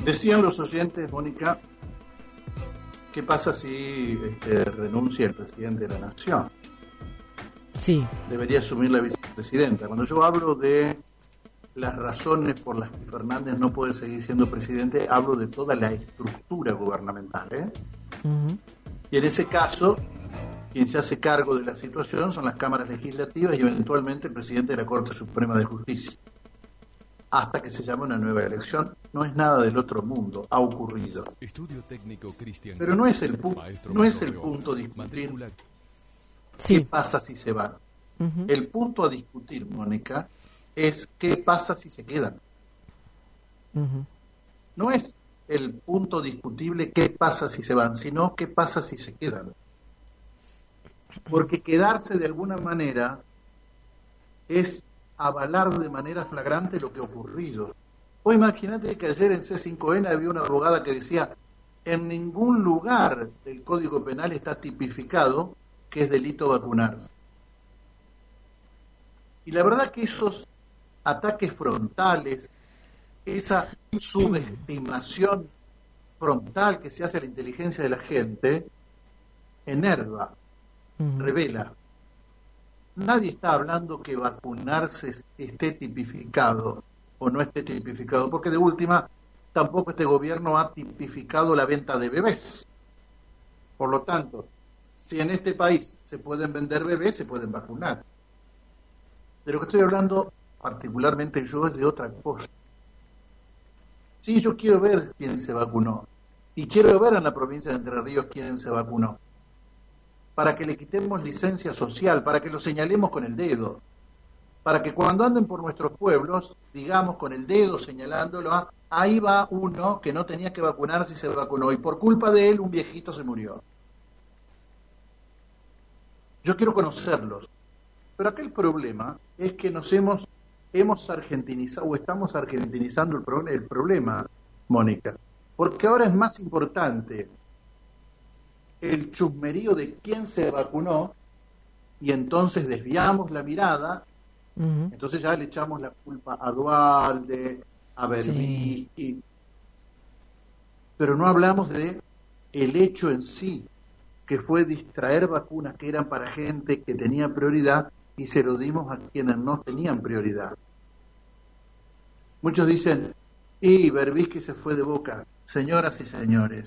Decían los oyentes, Mónica, ¿qué pasa si renuncia el presidente de la Nación? Sí. Debería asumir la vicepresidenta. Cuando yo hablo de las razones por las que Fernández no puede seguir siendo presidente, hablo de toda la estructura gubernamental, Uh-huh. Y en ese caso, quien se hace cargo de la situación son las cámaras legislativas y eventualmente el presidente de la Corte Suprema de Justicia. Hasta que se llame una nueva elección, no es nada del otro mundo, ha ocurrido. Estudio técnico Cristian. Pero no es el punto discutir Sí. qué pasa si se van. Uh-huh. El punto a discutir, Mónica, es qué pasa si se quedan. Uh-huh. No es el punto discutible qué pasa si se van, sino qué pasa si se quedan. Porque quedarse de alguna manera es avalar de manera flagrante lo que ha ocurrido. O imagínate que ayer en C5N había una abogada que decía: en ningún lugar del Código Penal está tipificado que es delito vacunarse. Y la verdad que esos ataques frontales, esa subestimación frontal que se hace a la inteligencia de la gente, enerva, revela. Nadie está hablando que vacunarse esté tipificado o no esté tipificado, porque de última tampoco este gobierno ha tipificado la venta de bebés. Por lo tanto, si en este país se pueden vender bebés, se pueden vacunar. De lo que estoy hablando particularmente yo es de otra cosa. Sí, yo quiero ver quién se vacunó y quiero ver en la provincia de Entre Ríos quién se vacunó, para que le quitemos licencia social, para que lo señalemos con el dedo, para que cuando anden por nuestros pueblos, digamos con el dedo señalándolo, ahí va uno que no tenía que vacunarse y se vacunó, y por culpa de él un viejito se murió. Yo quiero conocerlos, pero aquel problema es que nos hemos argentinizado, o estamos argentinizando el problema, Mónica, porque ahora es más importante el chusmerío de quién se vacunó, y entonces desviamos la mirada, entonces ya le echamos la culpa a Duhalde, a Berbisky, sí. Pero no hablamos de el hecho en sí, que fue distraer vacunas que eran para gente que tenía prioridad y se lo dimos a quienes no tenían prioridad. Muchos dicen, y Berbisky se fue de Boca. Señoras y señores,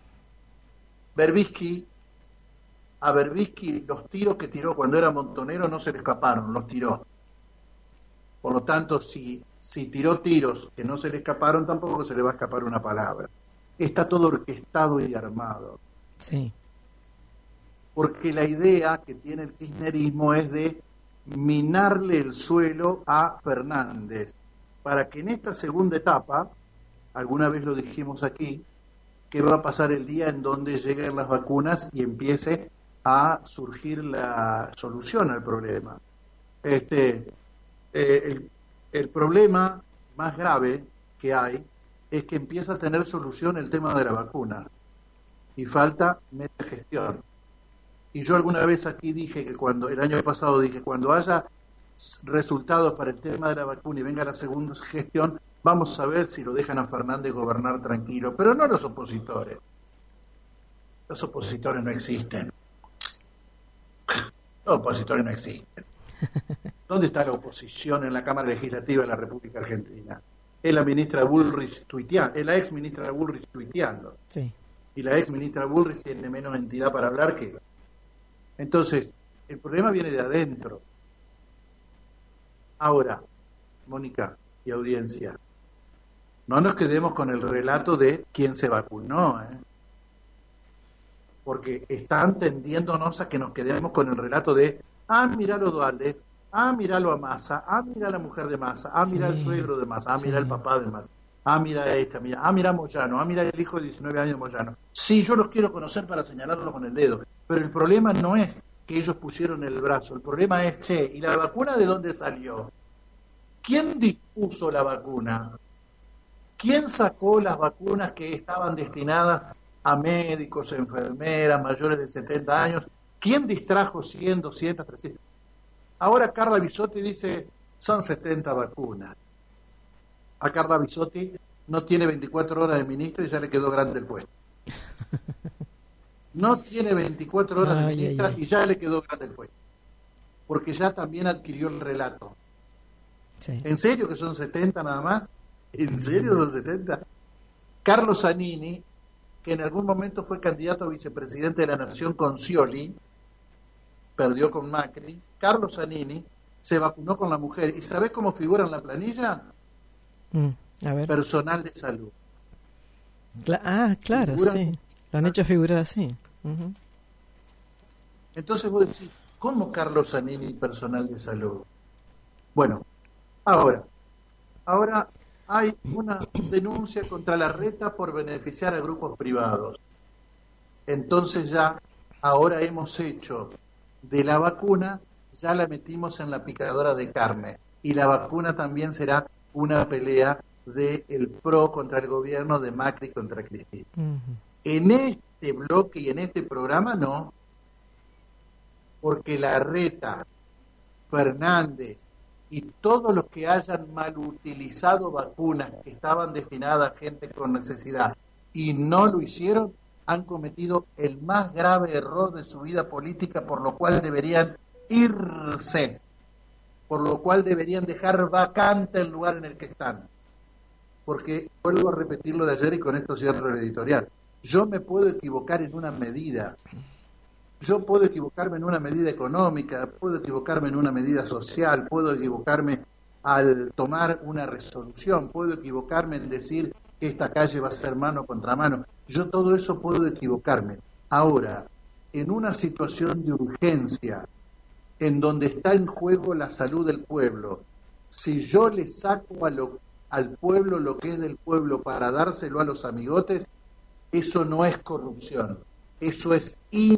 a Berbisky los tiros que tiró cuando era montonero no se le escaparon, los tiró. Por lo tanto, si tiró tiros que no se le escaparon, tampoco se le va a escapar una palabra. Está todo orquestado y armado. Sí. Porque la idea que tiene el kirchnerismo es de minarle el suelo a Fernández, para que en esta segunda etapa, alguna vez lo dijimos aquí, que va a pasar el día en donde lleguen las vacunas y empiece a surgir la solución al problema. El problema más grave que hay es que empieza a tener solución el tema de la vacuna y falta meta gestión. Y yo alguna vez aquí dije que el año pasado dije, cuando haya resultados para el tema de la vacuna y venga la segunda gestión, vamos a ver si lo dejan a Fernández gobernar tranquilo, pero no los opositores. Los opositores no existen. Los opositores no existen. ¿Dónde está la oposición en la Cámara Legislativa de la República Argentina? Es la ministra Bullrich tuiteando, es la ex ministra Bullrich tuiteando. Sí. Y la ex ministra Bullrich tiene menos entidad para hablar que... Entonces, el problema viene de adentro. Ahora, Mónica y audiencia, no nos quedemos con el relato de quién se vacunó, porque están tendiéndonos a que nos quedemos con el relato de miralo Duhalde, miralo a Massa, mira la mujer de Massa, mira el suegro de Massa, mira el papá de Massa, mira esta, mira Moyano, mira el hijo de 19 años de Moyano. Sí, yo los quiero conocer para señalarlos con el dedo, pero el problema no es que ellos pusieron el brazo, el problema es, ¿y la vacuna de dónde salió? ¿Quién dispuso la vacuna? ¿Quién sacó las vacunas que estaban destinadas a médicos, enfermeras, mayores de 70 años? ¿Quién distrajo 100, 200, 300? Ahora Carla Bisotti dice, son 70 vacunas. A Carla Bisotti no tiene 24 horas de ministra y ya le quedó grande el puesto. No tiene 24 horas de ministra y ya le quedó grande el puesto. Porque ya también adquirió el relato. Sí. ¿En serio que son 70 nada más? ¿En serio son 70? Carlos Zanini, que en algún momento fue candidato a vicepresidente de la Nación con Scioli, perdió con Macri. Carlos Zanini se vacunó con la mujer. ¿Y sabés cómo figura en la planilla? A ver. Personal de salud. Claro, Figura... sí. Lo han hecho figurar así. Entonces vos decís, ¿cómo Carlos Zanini personal de salud? Bueno, ahora hay una denuncia contra la Reta por beneficiar a grupos privados. Entonces ahora hemos hecho de la vacuna, ya la metimos en la picadora de carne. Y la vacuna también será una pelea del PRO contra el gobierno, de Macri contra Cristina. En este bloque y en este programa no, porque la Reta, Fernández y todos los que hayan mal utilizado vacunas que estaban destinadas a gente con necesidad y no lo hicieron, han cometido el más grave error de su vida política, por lo cual deberían irse, por lo cual deberían dejar vacante el lugar en el que están. Porque, vuelvo a repetir lo de ayer y con esto cierro el editorial, yo me puedo equivocar en una medida, yo puedo equivocarme en una medida económica, puedo equivocarme en una medida social, puedo equivocarme al tomar una resolución, puedo equivocarme en decir que esta calle va a ser mano contra mano, yo todo eso puedo equivocarme. Ahora, en una situación de urgencia, en donde está en juego la salud del pueblo, si yo le saco al pueblo lo que es del pueblo para dárselo a los amigotes, eso no es corrupción, eso es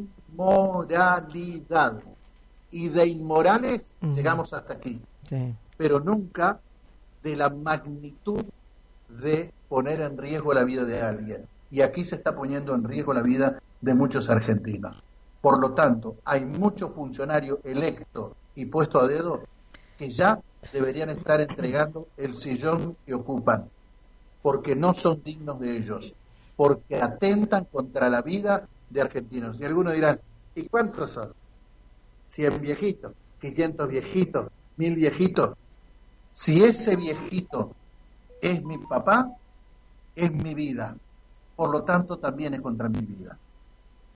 inmoralidad. Y de inmorales llegamos hasta aquí, pero nunca de la magnitud de poner en riesgo la vida de alguien. Y aquí se está poniendo en riesgo la vida de muchos argentinos. Por lo tanto, hay muchos funcionarios electos y puestos a dedo que ya deberían estar entregando el sillón que ocupan, porque no son dignos de ellos, porque atentan contra la vida de argentinos. Y algunos dirán, ¿y cuántos son? 100 viejitos, 500 viejitos, 1000 viejitos. Si ese viejito es mi papá, es mi vida. Por lo tanto, también es contra mi vida.